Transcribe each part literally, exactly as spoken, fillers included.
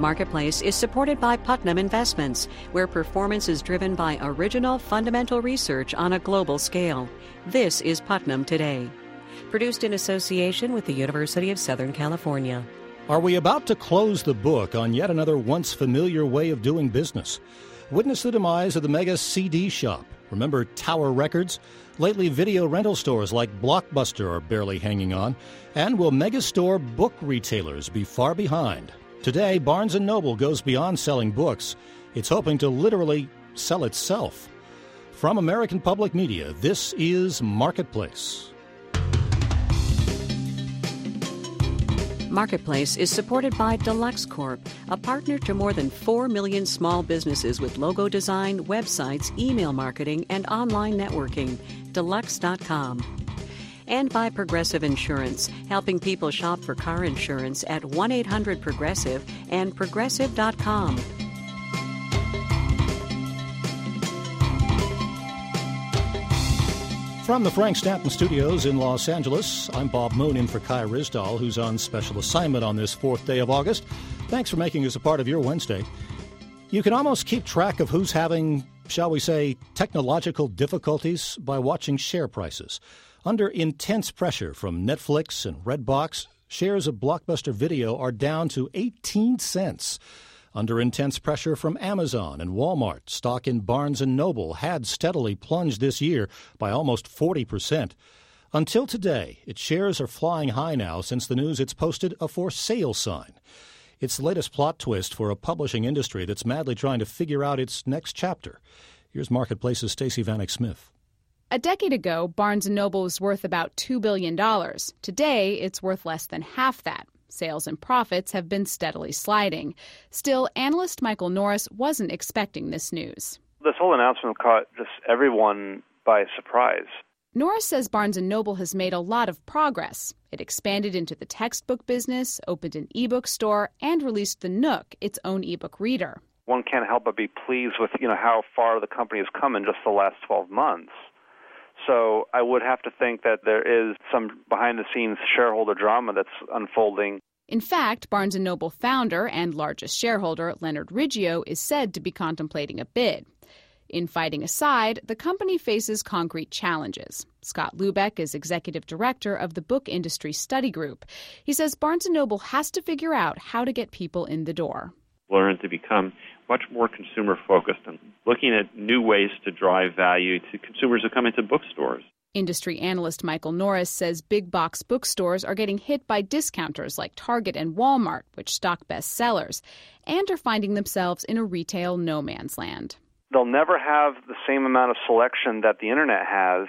Marketplace is supported by Putnam Investments, where performance is driven by original fundamental research on a global scale. This is Putnam Today. Produced in association with the University of Southern California. Are we about to close the book on yet another once familiar way of doing business? Witness the demise of the mega C D shop. Remember Tower Records? Lately, video rental stores like Blockbuster are barely hanging on. And will megastore book retailers be far behind? Today, Barnes and Noble goes beyond selling books. It's hoping to literally sell itself. From American Public Media, this is Marketplace. Marketplace is supported by Deluxe Corp, a partner to more than four million small businesses with logo design, websites, email marketing, and online networking. Deluxe dot com. And by Progressive Insurance, helping people shop for car insurance at one eight hundred Progressive and Progressive dot com. From the Frank Stanton Studios in Los Angeles, I'm Bob Moon in for Kai Rizdal, who's on special assignment on this fourth day of August. Thanks for making us a part of your Wednesday. You can almost keep track of who's having, shall we say, technological difficulties by watching share prices. Under intense pressure from Netflix and Redbox, shares of Blockbuster Video are down to eighteen cents. Under intense pressure from Amazon and Walmart, stock in Barnes and Noble had steadily plunged this year by almost forty percent. Until today, its shares are flying high now since the news it's posted a for sale sign. It's the latest plot twist for a publishing industry that's madly trying to figure out its next chapter. Here's Marketplace's Stacey Vanek Smith. A decade ago, Barnes and Noble was worth about two billion dollars. Today, it's worth less than half that. Sales and profits have been steadily sliding. Still, analyst Michael Norris wasn't expecting this news. This whole announcement caught just everyone by surprise. Norris says Barnes and Noble has made a lot of progress. It expanded into the textbook business, opened an ebook store, and released the Nook, its own ebook reader. One can't help but be pleased with, you know, how far the company has come in just the last twelve months. So I would have to think that there is some behind-the-scenes shareholder drama that's unfolding. In fact, Barnes and Noble founder and largest shareholder Leonard Riggio is said to be contemplating a bid. Infighting aside, the company faces concrete challenges. Scott Lubeck is executive director of the Book Industry Study Group. He says Barnes and Noble has to figure out how to get people in the door. Learn to become much more consumer-focused and looking at new ways to drive value to consumers who come into bookstores. Industry analyst Michael Norris says big box bookstores are getting hit by discounters like Target and Walmart, which stock bestsellers, and are finding themselves in a retail no man's land. They'll never have the same amount of selection that the internet has,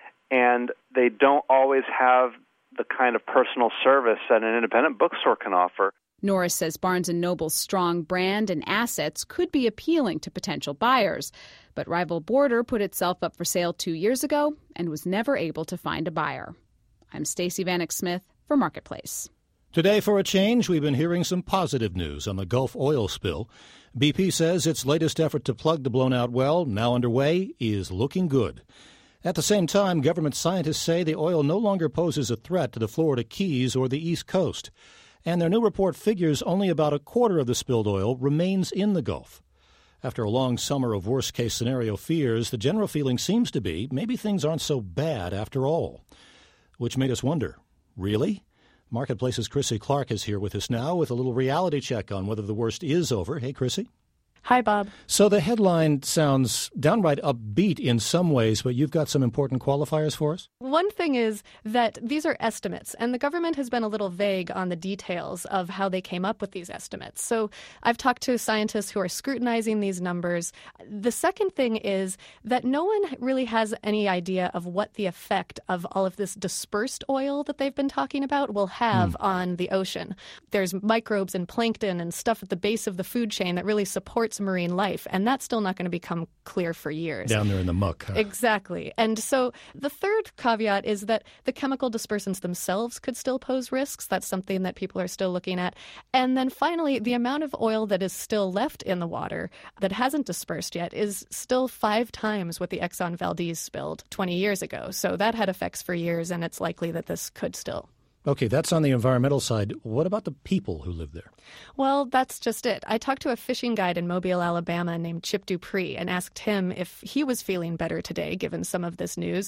and they don't always have the kind of personal service that an independent bookstore can offer. Norris says Barnes and Noble's strong brand and assets could be appealing to potential buyers. But rival Border put itself up for sale two years ago and was never able to find a buyer. I'm Stacey Vanek Smith for Marketplace. Today, for a change, we've been hearing some positive news on the Gulf oil spill. B P says its latest effort to plug the blown-out well, now underway, is looking good. At the same time, government scientists say the oil no longer poses a threat to the Florida Keys or the East Coast. And their new report figures only about a quarter of the spilled oil remains in the Gulf. After a long summer of worst-case scenario fears, the general feeling seems to be maybe things aren't so bad after all. Which made us wonder, really? Marketplace's Chrissy Clark is here with us now with a little reality check on whether the worst is over. Hey, Chrissy. Hi, Bob. So the headline sounds downright upbeat in some ways, but you've got some important qualifiers for us? One thing is that these are estimates, and the government has been a little vague on the details of how they came up with these estimates. So I've talked to scientists who are scrutinizing these numbers. The second thing is that no one really has any idea of what the effect of all of this dispersed oil that they've been talking about will have mm. on the ocean. There's microbes and plankton and stuff at the base of the food chain that really supports marine life, and that's still not going to become clear for years. Down there in the muck. Huh? Exactly. And so the third caveat is that the chemical dispersants themselves could still pose risks. That's something that people are still looking at. And then finally, the amount of oil that is still left in the water that hasn't dispersed yet is still five times what the Exxon Valdez spilled twenty years ago. So that had effects for years, and it's likely that this could still Okay, that's on the environmental side. What about the people who live there? Well, that's just it. I talked to a fishing guide in Mobile, Alabama named Chip Dupree and asked him if he was feeling better today, given some of this news.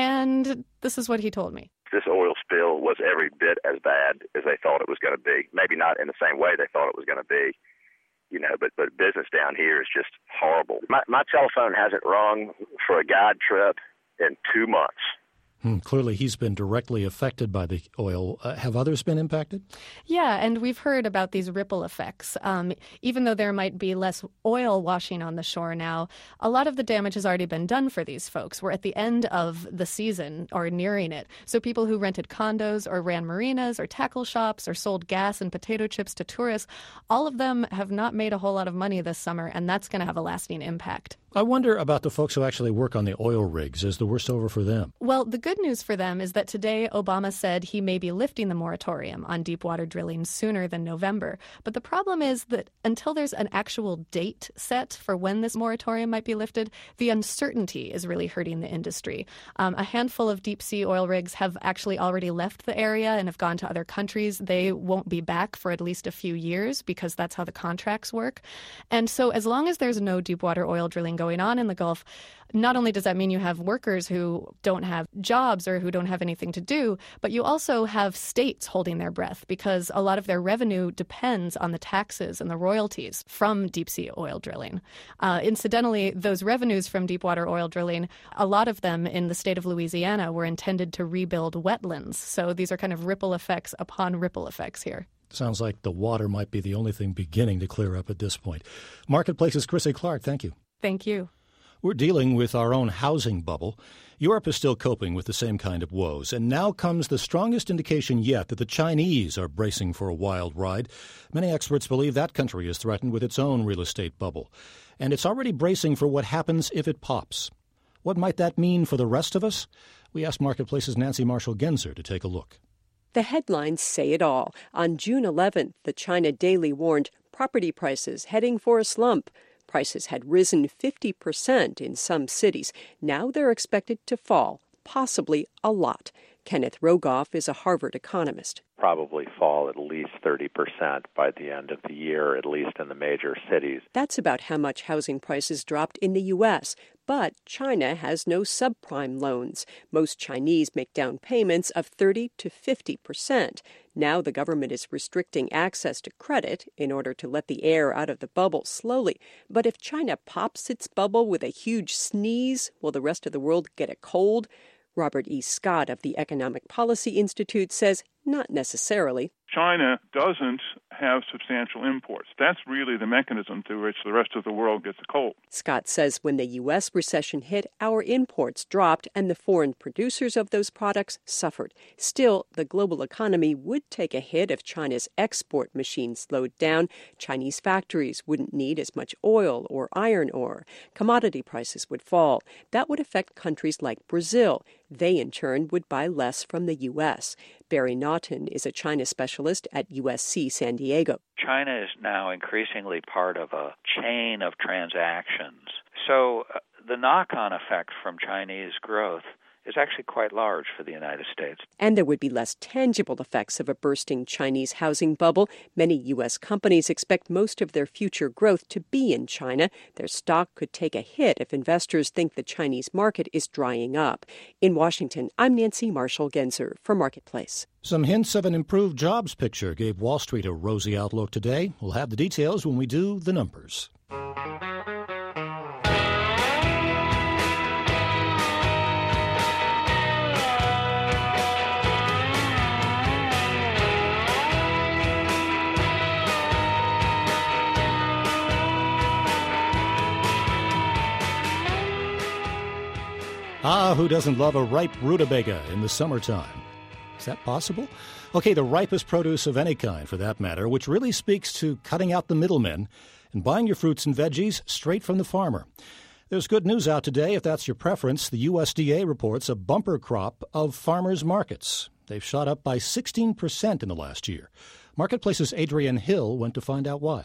And this is what he told me. This oil spill was every bit as bad as they thought it was going to be. Maybe not in the same way they thought it was going to be, you know, but, but business down here is just horrible. My, my telephone hasn't rung for a guide trip in two months. Hmm, clearly, he's been directly affected by the oil. Uh, have others been impacted? Yeah, and we've heard about these ripple effects. Um, even though there might be less oil washing on the shore now, a lot of the damage has already been done for these folks. We're at the end of the season or nearing it. So people who rented condos or ran marinas or tackle shops or sold gas and potato chips to tourists, all of them have not made a whole lot of money this summer, and that's going to have a lasting impact. I wonder about the folks who actually work on the oil rigs. Is the worst over for them? Well, the good news for them is that today Obama said he may be lifting the moratorium on deepwater drilling sooner than November. But the problem is that until there's an actual date set for when this moratorium might be lifted, the uncertainty is really hurting the industry. Um, a handful of deep-sea oil rigs have actually already left the area and have gone to other countries. They won't be back for at least a few years because that's how the contracts work. And so as long as there's no deepwater oil drilling going on in the Gulf, not only does that mean you have workers who don't have jobs or who don't have anything to do, but you also have states holding their breath because a lot of their revenue depends on the taxes and the royalties from deep-sea oil drilling. Uh, incidentally, those revenues from deepwater oil drilling, a lot of them in the state of Louisiana were intended to rebuild wetlands. So these are kind of ripple effects upon ripple effects here. Sounds like the water might be the only thing beginning to clear up at this point. Marketplace's Chrissy Clark, thank you. Thank you. We're dealing with our own housing bubble. Europe is still coping with the same kind of woes, and now comes the strongest indication yet that the Chinese are bracing for a wild ride. Many experts believe that country is threatened with its own real estate bubble, and it's already bracing for what happens if it pops. What might that mean for the rest of us? We asked Marketplace's Nancy Marshall-Genzer to take a look. The headlines say it all. On June eleventh, the China Daily warned property prices heading for a slump. Prices had risen fifty percent in some cities. Now they're expected to fall, possibly a lot. Kenneth Rogoff is a Harvard economist. Probably fall at least thirty percent by the end of the year, at least in the major cities. That's about how much housing prices dropped in the U S, but China has no subprime loans. Most Chinese make down payments of thirty to fifty percent. Now the government is restricting access to credit in order to let the air out of the bubble slowly. But if China pops its bubble with a huge sneeze, will the rest of the world get a cold? Robert E. Scott of the Economic Policy Institute says not necessarily. China doesn't have substantial imports. That's really the mechanism through which the rest of the world gets a cold. Scott says when the U S recession hit, our imports dropped and the foreign producers of those products suffered. Still, the global economy would take a hit if China's export machine slowed down. Chinese factories wouldn't need as much oil or iron ore. Commodity prices would fall. That would affect countries like Brazil. They, in turn, would buy less from the U S. Barry Naughton is a China specialist at U S C San Diego. China is now increasingly part of a chain of transactions. So uh, the knock-on effect from Chinese growth is actually quite large for the United States. And there would be less tangible effects of a bursting Chinese housing bubble. Many U S companies expect most of their future growth to be in China. Their stock could take a hit if investors think the Chinese market is drying up. In Washington, I'm Nancy Marshall-Genzer for Marketplace. Some hints of an improved jobs picture gave Wall Street a rosy outlook today. We'll have the details when we do the numbers. Ah, who doesn't love a ripe rutabaga in the summertime? Is that possible? Okay, the ripest produce of any kind, for that matter, which really speaks to cutting out the middlemen and buying your fruits and veggies straight from the farmer. There's good news out today, if that's your preference. The U S D A reports a bumper crop of farmers' markets. They've shot up by sixteen percent in the last year. Marketplace's Adrienne Hill went to find out why.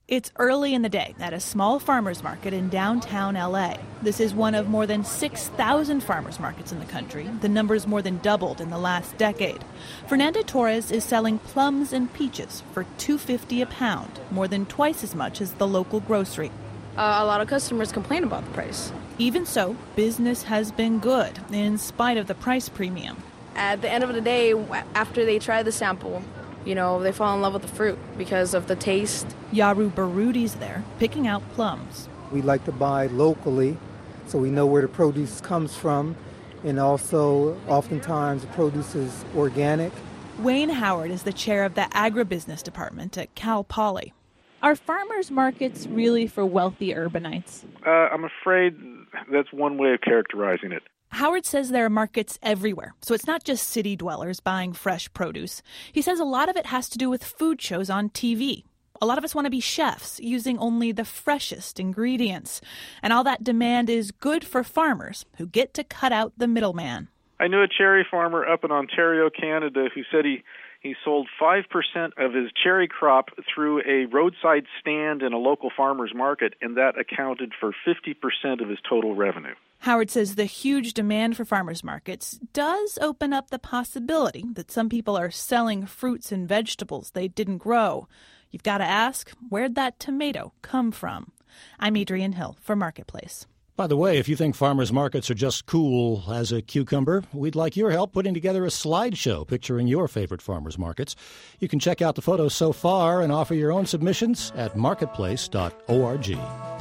It's early in the day at a small farmers market in downtown L A. This is one of more than six thousand farmers markets in the country. The number's more than doubled in the last decade. Fernanda Torres is selling plums and peaches for two dollars and fifty cents a pound, more than twice as much as the local grocery. Uh, a lot of customers complain about the price. Even so, business has been good in spite of the price premium. At the end of the day, after they try the sample, you know, they fall in love with the fruit because of the taste. Yaru Barudi's there, picking out plums. We like to buy locally, so we know where the produce comes from, and also oftentimes the produce is organic. Wayne Howard is the chair of the agribusiness department at Cal Poly. Are farmers markets really for wealthy urbanites? Uh, I'm afraid that's one way of characterizing it. Howard says there are markets everywhere, so it's not just city dwellers buying fresh produce. He says a lot of it has to do with food shows on T V. A lot of us want to be chefs, using only the freshest ingredients. And all that demand is good for farmers who get to cut out the middleman. I knew a cherry farmer up in Ontario, Canada, who said he, he sold five percent of his cherry crop through a roadside stand in a local farmer's market, and that accounted for fifty percent of his total revenue. Howard says the huge demand for farmers markets does open up the possibility that some people are selling fruits and vegetables they didn't grow. You've got to ask, where'd that tomato come from? I'm Adrienne Hill for Marketplace. By the way, if you think farmers markets are just cool as a cucumber, we'd like your help putting together a slideshow picturing your favorite farmers markets. You can check out the photos so far and offer your own submissions at marketplace dot org.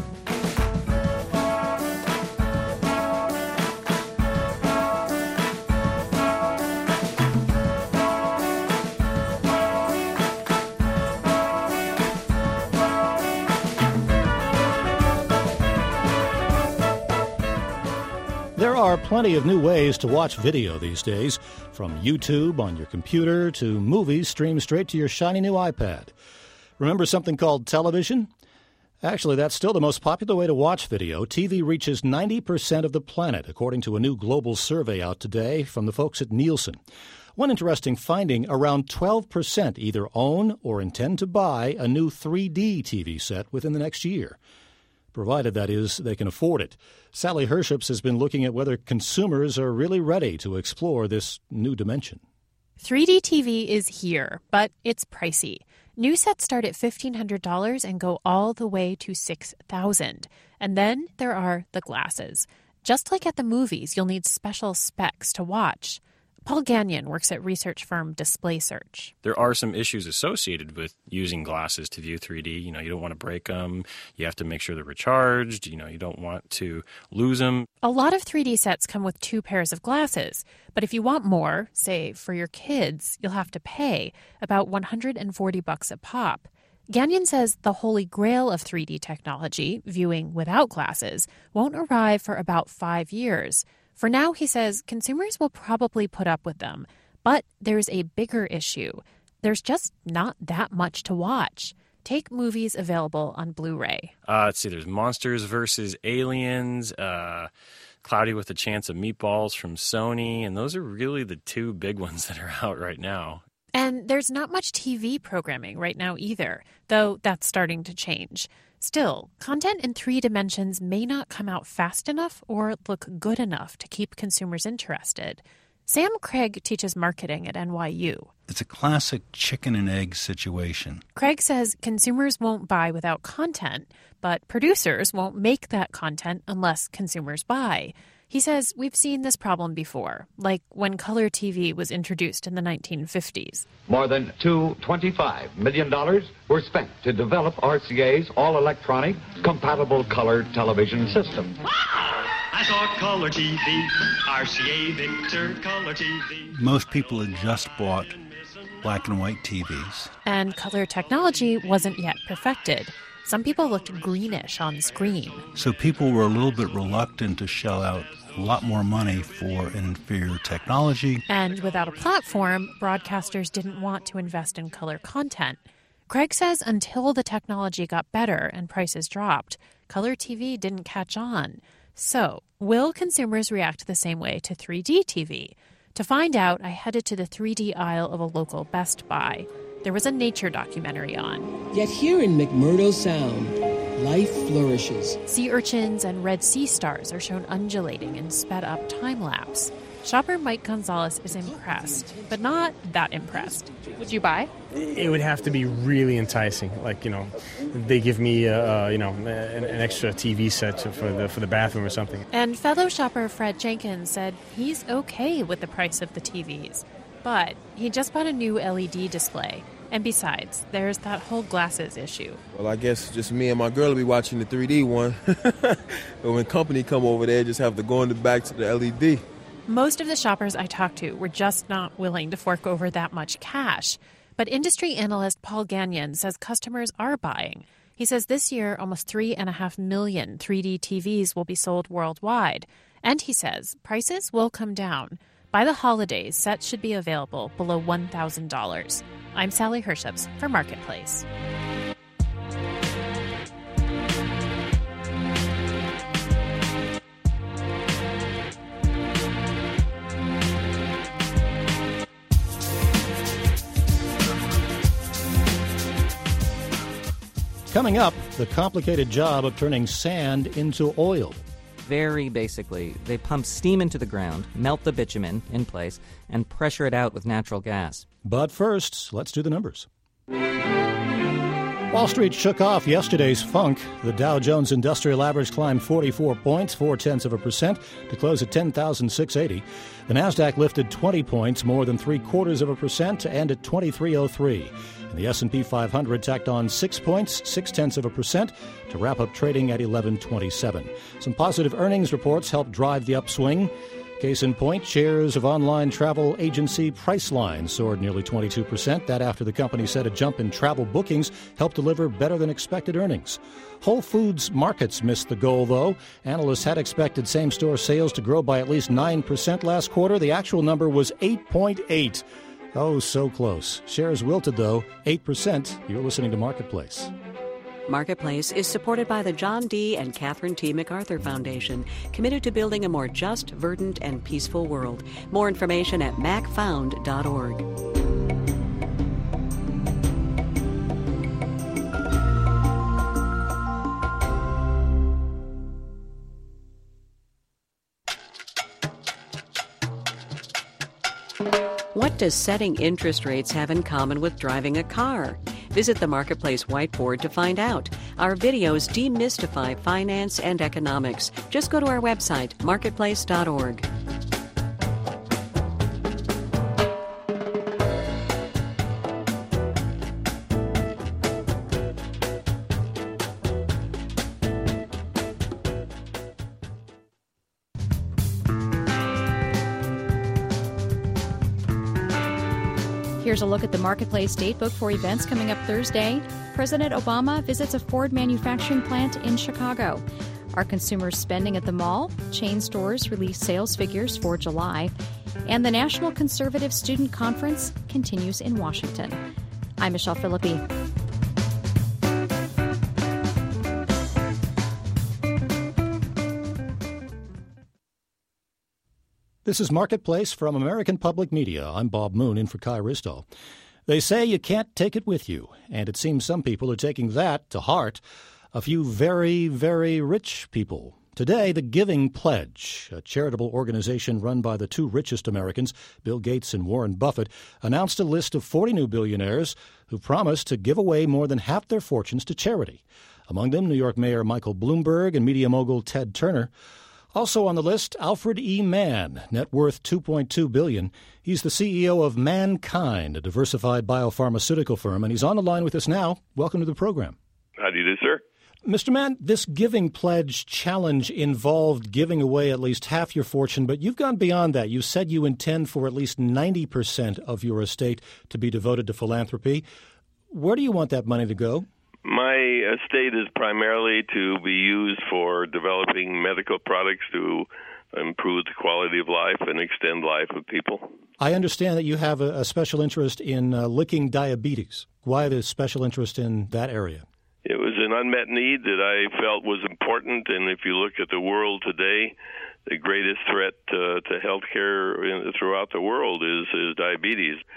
There are plenty of new ways to watch video these days, from YouTube on your computer to movies streamed straight to your shiny new iPad. Remember something called television? Actually, that's still the most popular way to watch video. T V reaches ninety percent of the planet, according to a new global survey out today from the folks at Nielsen. One interesting finding, around twelve percent either own or intend to buy a new three D T V set within the next year, provided, that is, they can afford it. Sally Herships has been looking at whether consumers are really ready to explore this new dimension. three D T V is here, but it's pricey. New sets start at fifteen hundred dollars and go all the way to six thousand dollars. And then there are the glasses. Just like at the movies, you'll need special specs to watch. Paul Gagnon works at research firm Display Search. There are some issues associated with using glasses to view three D. You know, you don't want to break them. You have to make sure they're recharged. You know, you don't want to lose them. A lot of three D sets come with two pairs of glasses. But if you want more, say for your kids, you'll have to pay about one hundred forty bucks a pop. Gagnon says the holy grail of three D technology, viewing without glasses, won't arrive for about five years. For now, he says, consumers will probably put up with them. But there's a bigger issue. There's just not that much to watch. Take movies available on Blu-ray. Uh, let's see, there's Monsters versus Aliens, uh, Cloudy with a Chance of Meatballs from Sony, and those are really the two big ones that are out right now. And there's not much T V programming right now either, though that's starting to change. Still, content in three dimensions may not come out fast enough or look good enough to keep consumers interested. Sam Craig teaches marketing at N Y U. It's a classic chicken and egg situation. Craig says consumers won't buy without content, but producers won't make that content unless consumers buy. He says we've seen this problem before, like when color T V was introduced in the nineteen fifties. More than two hundred twenty-five million dollars were spent to develop R C A's all-electronic, compatible color television system. I saw color T V, R C A Victor color T V. Most people had just bought black and white T Vs. And color technology wasn't yet perfected. Some people looked greenish on screen. So people were a little bit reluctant to shell out a lot more money for an inferior technology. And without a platform, broadcasters didn't want to invest in color content. Craig says until the technology got better and prices dropped, color T V didn't catch on. So, will consumers react the same way to three D T V? To find out, I headed to the three D aisle of a local Best Buy. there was a nature documentary on. Yet here in McMurdo Sound, life flourishes. Sea urchins and red sea stars are shown undulating in sped-up time-lapse. Shopper Mike Gonzalez is impressed, but not that impressed. Would you buy? It would have to be really enticing. Like, you know, they give me, uh, you know, an, an extra T V set for the for the bathroom or something. And fellow shopper Fred Jenkins said he's okay with the price of the T Vs, but he just bought a new L E D display. And besides, there's that whole glasses issue. Well, I guess just me and my girl will be watching the three D one. But when company come over there, just have to go in the back to the L E D. Most of the shoppers I talked to were just not willing to fork over that much cash. But industry analyst Paul Gagnon says customers are buying. He says this year, almost three and a half million three D T Vs will be sold worldwide. And he says prices will come down. By the holidays, sets should be available below one thousand dollars. I'm Sally Herships for Marketplace. Coming up, the complicated job of turning sand into oil. Very basically, they pump steam into the ground, melt the bitumen in place, and pressure it out with natural gas. But first, let's do the numbers. Wall Street shook off yesterday's funk. The Dow Jones Industrial Average climbed forty-four points, four-tenths of a percent, to close at ten thousand six hundred eighty. The Nasdaq lifted twenty points, more than three-quarters of a percent, to end at twenty-three oh three. And the S and P five hundred tacked on six points, six-tenths of a percent, to wrap up trading at eleven twenty-seven. Some positive earnings reports helped drive the upswing. Case in point, shares of online travel agency Priceline soared nearly twenty-two percent. That after the company said a jump in travel bookings helped deliver better than expected earnings. Whole Foods Markets missed the goal, though. Analysts had expected same-store sales to grow by at least nine percent last quarter. The actual number was eight point eight. Oh, so close. Shares wilted, though, eight percent. You're listening to Marketplace. Marketplace is supported by the John D. and Catherine T. MacArthur Foundation, committed to building a more just, verdant, and peaceful world. More information at mac found dot org. What does setting interest rates have in common with driving a car? Visit the Marketplace whiteboard to find out. Our videos demystify finance and economics. Just go to our website, marketplace dot org. Here's a look at the Marketplace Datebook for events coming up Thursday. President Obama visits a Ford manufacturing plant in Chicago. Are consumers spending at the mall? Chain stores release sales figures for July. And the National Conservative Student Conference continues in Washington. I'm Michelle Philippi. This is Marketplace from American Public Media. I'm Bob Moon in for Kai Risdall. They say you can't take it with you, and it seems some people are taking that to heart. A few very, very rich people. Today, the Giving Pledge, a charitable organization run by the two richest Americans, Bill Gates and Warren Buffett, announced a list of forty new billionaires who promised to give away more than half their fortunes to charity. Among them, New York Mayor Michael Bloomberg and media mogul Ted Turner. Also on the list, Alfred E. Mann, net worth two point two billion dollars. He's the C E O of Mankind, a diversified biopharmaceutical firm, and he's on the line with us now. Welcome to the program. How do you do, sir? Mister Mann, this Giving Pledge challenge involved giving away at least half your fortune, but you've gone beyond that. You said you intend for at least ninety percent of your estate to be devoted to philanthropy. Where do you want that money to go? My estate is primarily to be used for developing medical products to improve the quality of life and extend life of people. I understand that you have a, a special interest in uh, licking diabetes. Why the special interest in that area? It was an unmet need that I felt was important, and if you look at the world today, the greatest threat uh, to health care in, throughout the world is, is diabetes.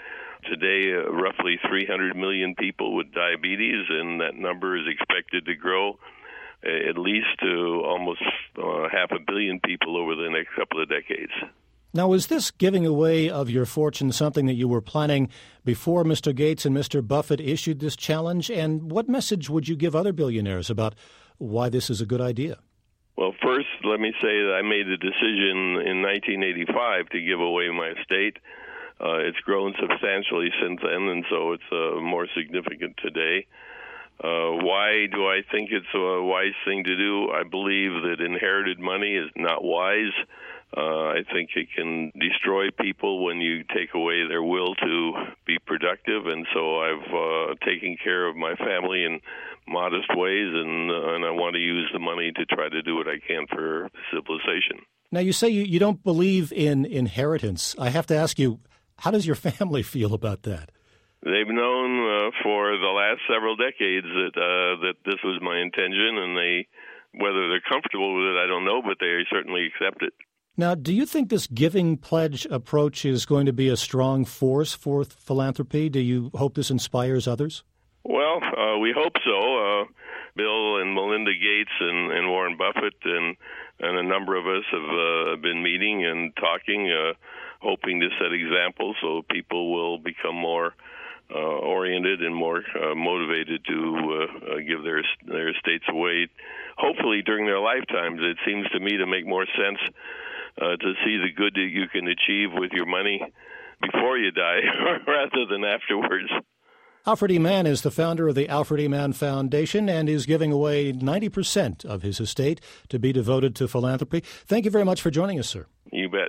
today uh, roughly three hundred million people with diabetes, and that number is expected to grow at least to almost uh, half a billion people over the next couple of decades. Now, is this giving away of your fortune something that you were planning before Mister Gates and Mister Buffett issued this challenge? And what message would you give other billionaires about why this is a good idea? Well, first, let me say that I made a decision in nineteen eighty-five to give away my estate. Uh, it's grown substantially since then, and so it's uh, more significant today. Uh, why do I think it's a wise thing to do? I believe that inherited money is not wise. Uh, I think it can destroy people when you take away their will to be productive, and so I've uh, taken care of my family in modest ways, and, uh, and I want to use the money to try to do what I can for civilization. Now, you say you, you don't believe in inheritance. I have to ask you, how does your family feel about that? They've known uh, for the last several decades that uh, that this was my intention, and they, whether they're comfortable with it, I don't know, but they certainly accept it. Now, do you think this giving pledge approach is going to be a strong force for philanthropy? Do you hope this inspires others? Well, uh, we hope so. Uh, Bill and Melinda Gates and, and Warren Buffett and, and a number of us have uh, been meeting and talking, uh, hoping to set examples so people will become more uh, oriented and more uh, motivated to uh, uh, give their their estates away, hopefully during their lifetimes. It seems to me to make more sense Uh, to see the good that you can achieve with your money before you die rather than afterwards. Alfred E. Mann is the founder of the Alfred E. Mann Foundation and is giving away ninety percent of his estate to be devoted to philanthropy. Thank you very much for joining us, sir. You bet.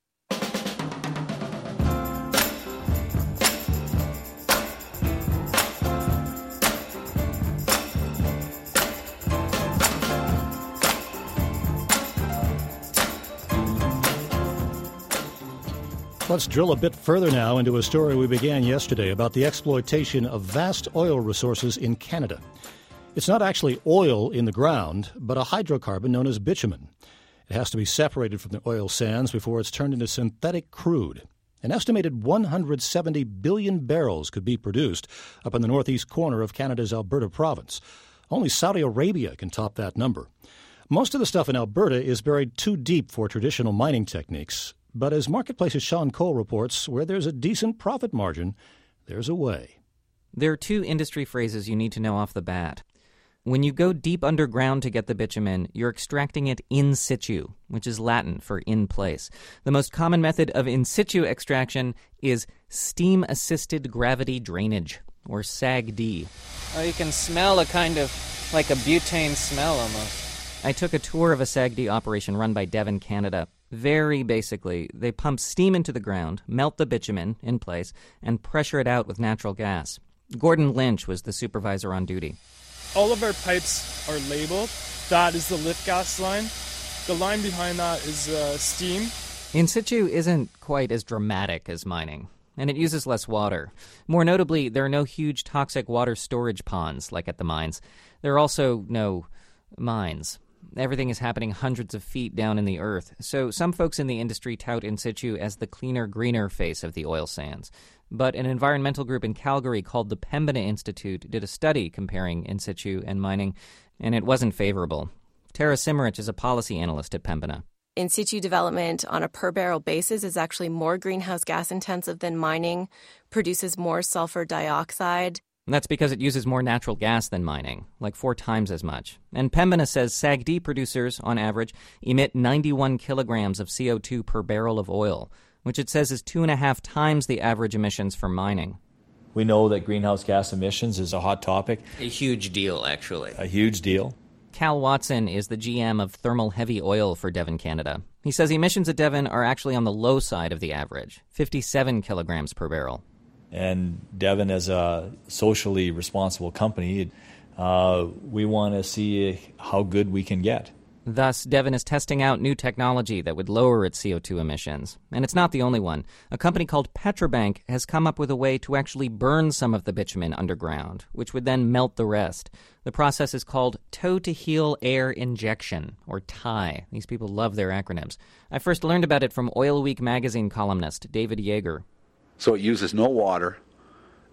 Let's drill a bit further now into a story we began yesterday about the exploitation of vast oil resources in Canada. It's not actually oil in the ground, but a hydrocarbon known as bitumen. It has to be separated from the oil sands before it's turned into synthetic crude. An estimated one hundred seventy billion barrels could be produced up in the northeast corner of Canada's Alberta province. Only Saudi Arabia can top that number. Most of the stuff in Alberta is buried too deep for traditional mining techniques. But as Marketplace's Sean Cole reports, where there's a decent profit margin, there's a way. There are two industry phrases you need to know off the bat. When you go deep underground to get the bitumen, you're extracting it in situ, which is Latin for in place. The most common method of in situ extraction is steam-assisted gravity drainage, or S A G D. Oh, you can smell a kind of, like a butane smell almost. I took a tour of a S A G D operation run by Devon Canada. Very basically, they pump steam into the ground, melt the bitumen in place, and pressure it out with natural gas. Gordon Lynch was the supervisor on duty. All of our pipes are labeled. That is the lift gas line. The line behind that is uh, steam. In situ isn't quite as dramatic as mining, and it uses less water. More notably, there are no huge toxic water storage ponds like at the mines. There are also no mines. Everything is happening hundreds of feet down in the earth, so some folks in the industry tout in situ as the cleaner, greener face of the oil sands. But an environmental group in Calgary called the Pembina Institute did a study comparing in situ and mining, and it wasn't favorable. Tara Simmerich is a policy analyst at Pembina. In situ development on a per-barrel basis is actually more greenhouse gas intensive than mining, produces more sulfur dioxide. That's because it uses more natural gas than mining, like four times as much. And Pembina says S A G D producers, on average, emit ninety-one kilograms of C O two per barrel of oil, which it says is two and a half times the average emissions for mining. We know that greenhouse gas emissions is a hot topic. A huge deal, actually. A huge deal. Cal Watson is the G M of Thermal Heavy Oil for Devon Canada. He says emissions at Devon are actually on the low side of the average, fifty-seven kilograms per barrel. And Devon, as a socially responsible company, uh, we want to see how good we can get. Thus, Devon is testing out new technology that would lower its C O two emissions. And it's not the only one. A company called Petrobank has come up with a way to actually burn some of the bitumen underground, which would then melt the rest. The process is called tow-to-heel air injection, or T I. These people love their acronyms. I first learned about it from Oil Week magazine columnist David Yeager. So it uses no water,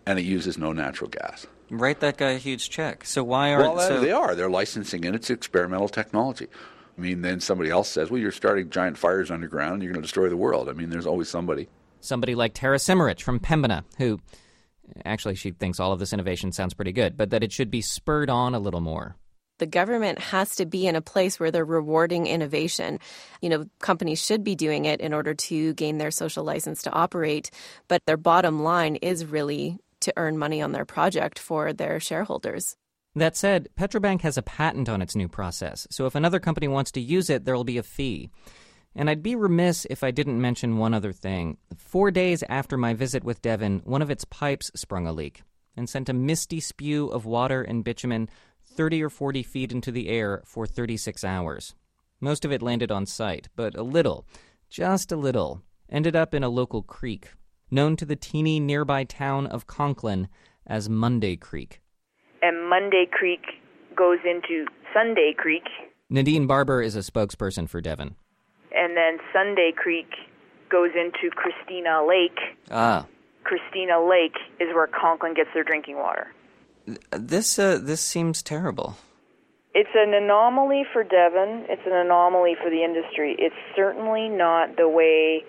and it uses no natural gas. Write that guy a huge check. So why are well, so... they are. They're licensing it. It's experimental technology. I mean, then somebody else says, well, you're starting giant fires underground, and you're going to destroy the world. I mean, there's always somebody. Somebody like Tara Simmerich from Pembina, who, actually, she thinks all of this innovation sounds pretty good, but that it should be spurred on a little more. The government has to be in a place where they're rewarding innovation. You know, companies should be doing it in order to gain their social license to operate, but their bottom line is really to earn money on their project for their shareholders. That said, Petrobank has a patent on its new process, so if another company wants to use it, there will be a fee. And I'd be remiss if I didn't mention one other thing. Four days after my visit with Devon, one of its pipes sprung a leak and sent a misty spew of water and bitumen thirty or forty feet into the air for thirty-six hours. Most of it landed on site, but a little, just a little, ended up in a local creek, known to the teeny nearby town of Conklin as Monday Creek. And Monday Creek goes into Sunday Creek. Nadine Barber is a spokesperson for Devon. And then Sunday Creek goes into Christina Lake. Ah. Christina Lake is where Conklin gets their drinking water. This uh, this seems terrible. It's an anomaly for Devon. It's an anomaly for the industry. It's certainly not the way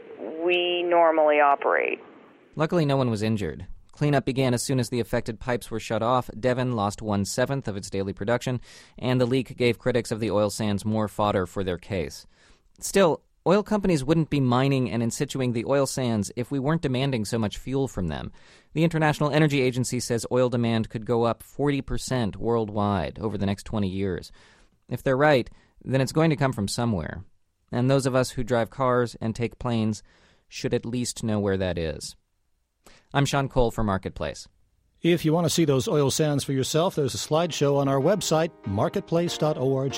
we normally operate. Luckily, no one was injured. Cleanup began as soon as the affected pipes were shut off. Devon lost one-seventh of its daily production, and the leak gave critics of the oil sands more fodder for their case. Still, oil companies wouldn't be mining and in-situing the oil sands if we weren't demanding so much fuel from them. The International Energy Agency says oil demand could go up forty percent worldwide over the next twenty years. If they're right, then it's going to come from somewhere. And those of us who drive cars and take planes should at least know where that is. I'm Sean Cole for Marketplace. If you want to see those oil sands for yourself, there's a slideshow on our website, marketplace dot org.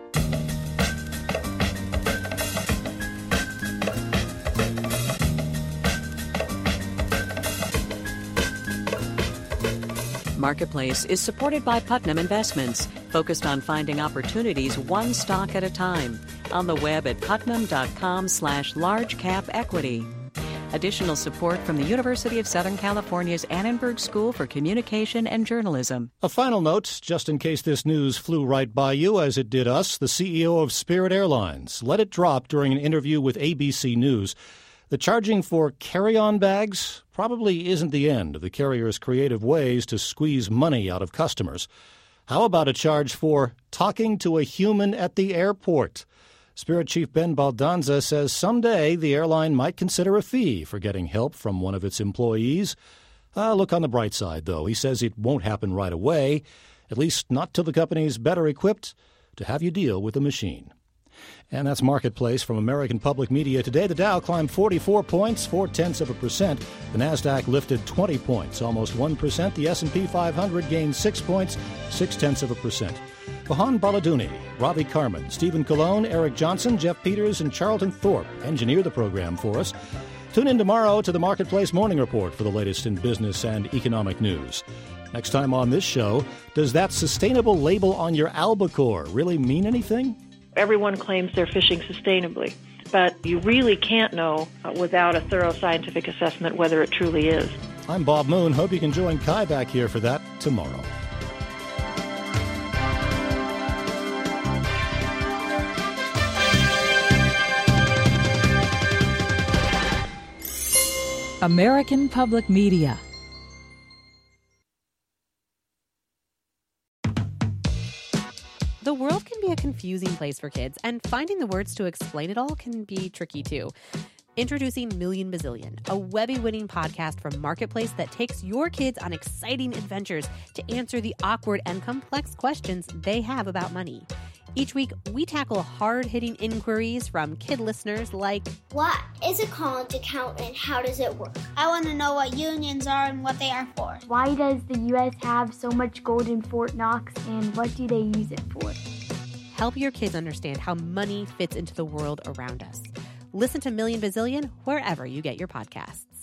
Marketplace is supported by Putnam Investments, focused on finding opportunities one stock at a time. On the web at putnam.com slash large cap equity. Additional support from the University of Southern California's Annenberg School for Communication and Journalism. A final note, just in case this news flew right by you, as it did us, the C E O of Spirit Airlines let it drop during an interview with A B C News. The charging for carry-on bags probably isn't the end of the carrier's creative ways to squeeze money out of customers. How about a charge for talking to a human at the airport? Spirit Chief Ben Baldanza says someday the airline might consider a fee for getting help from one of its employees. Uh, look on the bright side, though. He says it won't happen right away, at least not till the company's better equipped to have you deal with a machine. And that's Marketplace from American Public Media today. The Dow climbed forty-four points, four-tenths of a percent. The Nasdaq lifted twenty points, almost one percent. The S and P five hundred gained six points, six-tenths of a percent. Vahan Baladuni, Ravi Carmen, Stephen Colon, Eric Johnson, Jeff Peters, and Charlton Thorpe engineer the program for us. Tune in tomorrow to the Marketplace Morning Report for the latest in business and economic news. Next time on this show, does that sustainable label on your albacore really mean anything? Everyone claims they're fishing sustainably, but you really can't know without a thorough scientific assessment whether it truly is. I'm Bob Moon. Hope you can join Kai back here for that tomorrow. American Public Media. The world can be a confusing place for kids, and finding the words to explain it all can be tricky too. Introducing Million Bazillion, a Webby-winning podcast from Marketplace that takes your kids on exciting adventures to answer the awkward and complex questions they have about money. Each week, we tackle hard-hitting inquiries from kid listeners like, what is a college account and how does it work? I want to know what unions are and what they are for. Why does the U S have so much gold in Fort Knox and what do they use it for? Help your kids understand how money fits into the world around us. Listen to Million Bazillion wherever you get your podcasts.